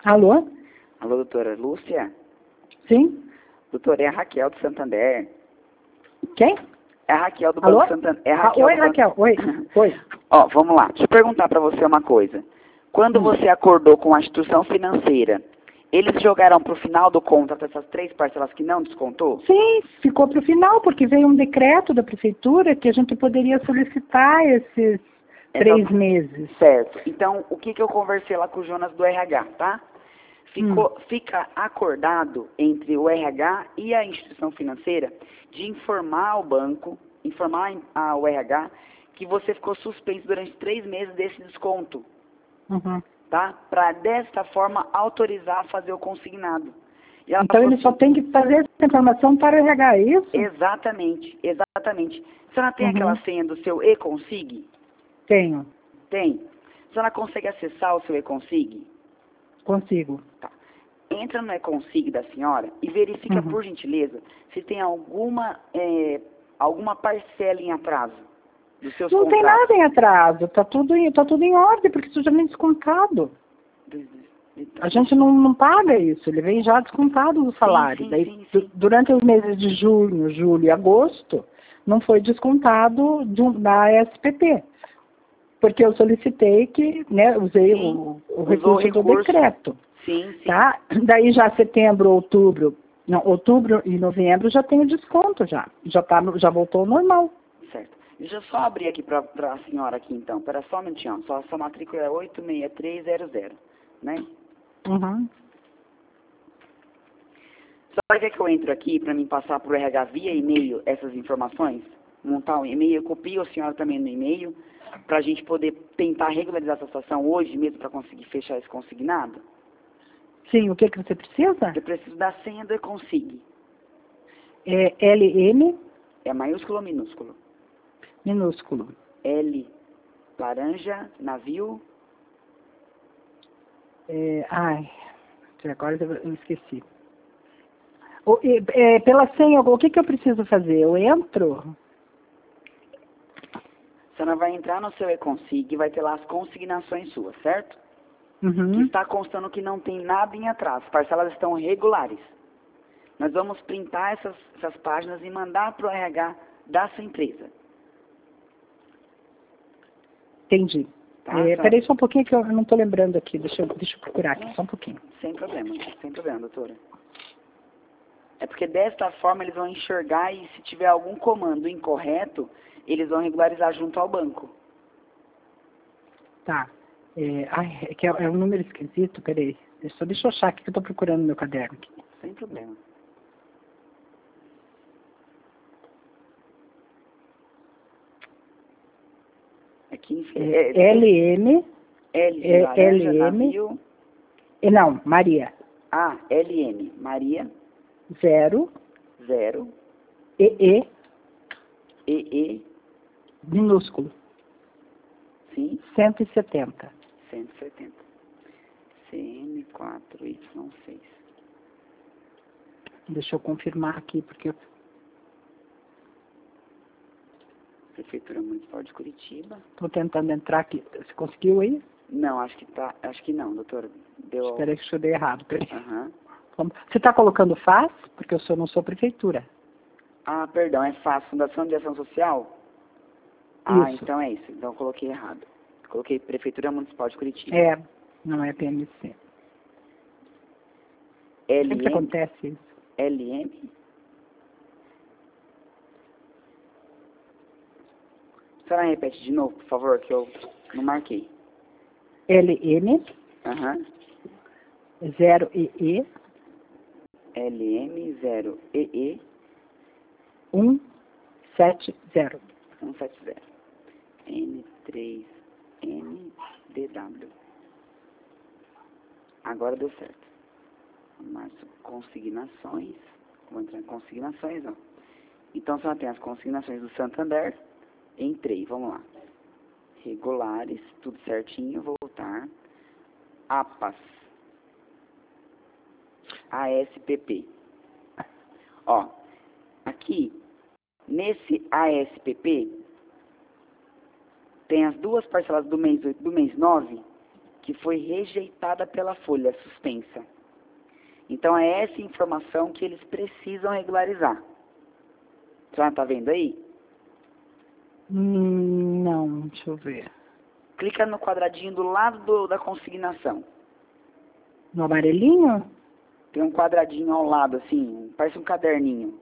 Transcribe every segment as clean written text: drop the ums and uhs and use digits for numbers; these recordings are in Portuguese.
Alô? Alô, doutora Lúcia? Sim? Doutora, é a Raquel do Santander. Quem? É a Raquel do Alô? Banco Santander. É a Raquel Oi, do Banco... Raquel. Oi. Oi. Ó, vamos lá. Deixa eu perguntar para você uma coisa. Quando você acordou com a instituição financeira, eles jogaram para o final do contrato essas 3 parcelas que não descontou? Sim, ficou para o final, porque veio um decreto da prefeitura que a gente poderia solicitar esses 3 meses. Certo. Então, o que eu conversei lá com o Jonas do RH, tá? Fica acordado entre o RH e a instituição financeira de informar ao banco, informar ao RH, que você ficou suspenso durante 3 meses desse desconto. Uhum. Tá? Para, desta forma, autorizar a fazer o consignado. Então ele só tem que fazer essa informação para o RH, é isso? Exatamente, exatamente. A senhora tem aquela senha do seu e-consig? Tenho. Tem. A senhora consegue acessar o seu e-consig? Consigo. Tá. Entra no e-consig da senhora e verifica, por gentileza, se tem alguma parcela em atraso dos seus Não contratos. tem nada em atraso, tá tudo em ordem, porque isso já vem descontado. A gente não paga isso, ele vem já descontado do salário. Sim. Durante os meses de junho, julho e agosto, não foi descontado da SPP. Porque eu solicitei que, né, usei o recurso do decreto. Sim. Tá? Daí já setembro, outubro e novembro já tem o desconto já. Já voltou ao normal. Certo. Deixa eu só abrir aqui para a senhora aqui então. Espera só um minutinho. Sua matrícula é 86300, né? Uhum. Só quer que eu entro aqui para me passar para o RH via e-mail essas informações? Montar um e-mail, eu copio a senhora também no e-mail, para a gente poder tentar regularizar essa situação hoje mesmo para conseguir fechar esse consignado? Sim, o que você precisa? Eu preciso da senha do e-consig. É LM? É maiúsculo ou minúsculo? Minúsculo. L, laranja, navio. Agora eu esqueci. Pela senha, o que eu preciso fazer? Eu entro? A senhora vai entrar no seu e-consig e vai ter lá as consignações suas, certo? Uhum. Que está constando que não tem nada em atraso. As parcelas estão regulares. Nós vamos printar essas páginas e mandar para o RH da sua empresa. Entendi. Tá, Peraí só um pouquinho que eu não estou lembrando aqui. Deixa eu procurar aqui, só um pouquinho. Sem problema, doutora. É porque desta forma eles vão enxergar e se tiver algum comando incorreto, eles vão regularizar junto ao banco. Tá. É um número esquisito, peraí. Deixa eu achar aqui que eu estou procurando no meu caderno aqui. Sem problema. LM. L de laranja, LM. navio. Não, Maria. LM. Maria. 0. EE. Minúsculo. Sim. 170. CM4Y6. Deixa eu confirmar aqui, porque... Prefeitura Municipal de Curitiba. Estou tentando entrar aqui. Você conseguiu aí? Não, acho que não, doutora. Espera aí que eu dei errado. Aham. Você está colocando FAS? Porque eu não sou prefeitura. Perdão, é FAS, Fundação de Ação Social? Isso. Então é isso. Então eu coloquei errado. Coloquei Prefeitura Municipal de Curitiba. Não é PMC. LM? Sempre acontece isso. LM? A senhora repete de novo, por favor, que eu não marquei. LM. 0EE. LM 0EE 170. N3NDW. Agora deu certo. Março, consignações. Vou entrar em consignações, ó. Então, a senhora tem as consignações do Santander. Entrei, vamos lá. Regulares, tudo certinho, voltar. APAS. ASPP. Ó, aqui, nesse ASPP, tem as 2 parcelas do mês 9, que foi rejeitada pela folha suspensa. Então é essa informação que eles precisam regularizar. A senhora está vendo aí? Não, deixa eu ver. Clica no quadradinho do lado da consignação. No amarelinho? Tem um quadradinho ao lado, assim, parece um caderninho.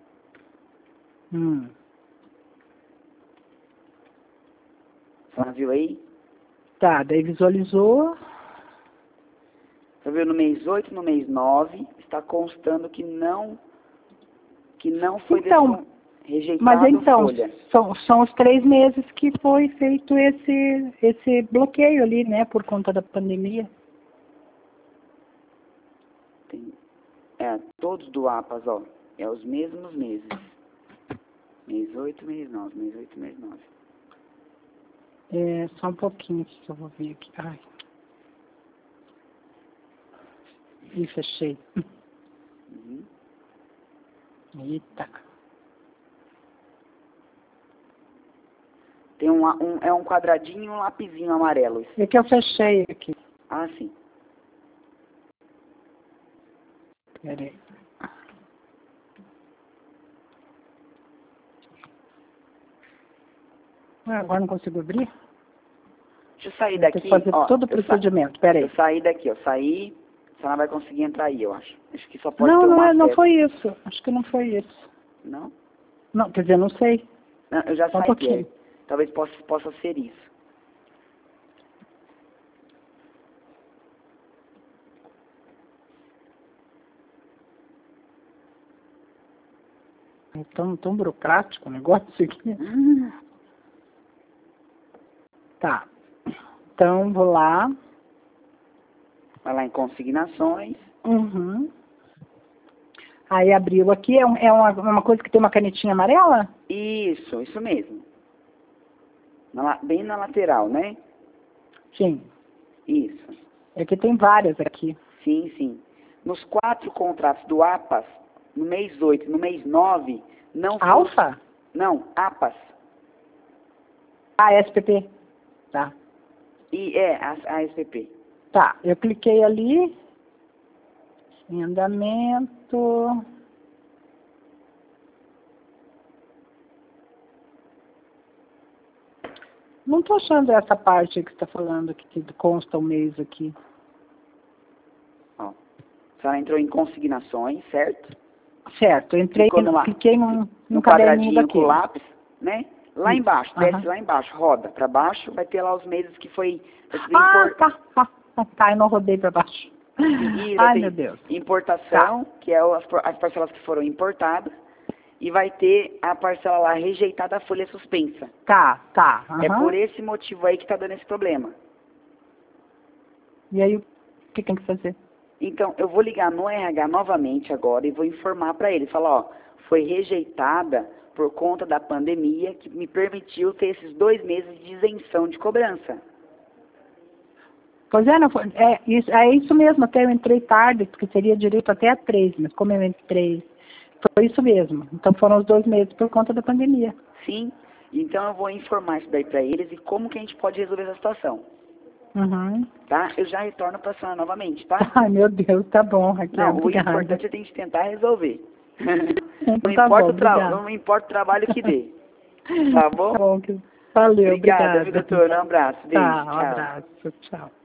A senhora viu aí? Tá, daí visualizou. Você viu no mês 8 e no mês 9, está constando que não foi Então, rejeitado mas então, folha. são os 3 meses que foi feito esse bloqueio ali, né, por conta da pandemia. Todos do APAS, ó, é os mesmos meses. Mês 8, mês 9, mês 8, mês 9. Só um pouquinho que eu vou ver aqui. Ai. Ih, fechei. Eita. Tem um quadradinho e um lapisinho amarelo. É que eu fechei aqui. Ah, sim. Peraí. Agora não consigo abrir? Deixa eu sair Tem daqui. que fazer ó, todo o procedimento. Peraí. Eu saí daqui, eu saí. A senhora vai conseguir entrar aí, eu acho. Acho que só pode ter Não, acesso. não foi isso. Acho que não foi isso. Não? Não, quer dizer, não sei. Não, eu já Só um saí. pouquinho. Talvez possa ser isso. Tão burocrático o negócio aqui. Tá. Então, vou lá. Vai lá em consignações. Aí abriu aqui. É uma coisa que tem uma canetinha amarela? Isso mesmo. Bem na lateral, né? Sim. Isso. É que tem várias aqui. Sim, sim. Nos 4 contratos do APAS, no mês 8 e no mês 9, não foi... Alfa? Não, APAS. SPP. Tá. E a SPP. Tá, eu cliquei ali. Em andamento. Não tô achando essa parte que você está falando, que consta o mês aqui. Ó, a senhora entrou em consignações, certo? Certo, eu cliquei num caderninho quadradinho daqui. com o lápis, né? Lá Isso. embaixo, desce lá embaixo, roda para baixo, vai ter lá os meses que foi... Tá, eu não rodei para baixo. E Ai, meu Deus. importação, que é as parcelas que foram importadas, e vai ter a parcela lá rejeitada, a folha suspensa. Tá. É por esse motivo aí que está dando esse problema. E aí, o que tem que fazer? Então, eu vou ligar no RH novamente agora e vou informar para ele. Falar, ó, foi rejeitada por conta da pandemia que me permitiu ter esses 2 meses de isenção de cobrança. Pois é isso mesmo, até eu entrei tarde, porque teria direito até a 3, mas como eu entrei, foi isso mesmo. Então foram os 2 meses por conta da pandemia. Sim, então eu vou informar isso daí para eles e como que a gente pode resolver essa situação. Tá? Eu já retorno para a senhora novamente, tá? Ai, meu Deus, tá bom, Raquel. Não, o importante é a gente tentar resolver. Então, não importa o trabalho que dê. Tá bom? Tá bom, valeu, Obrigada, obrigada. doutora. Um abraço. Beijo. Tá, um Tchau. abraço, tchau.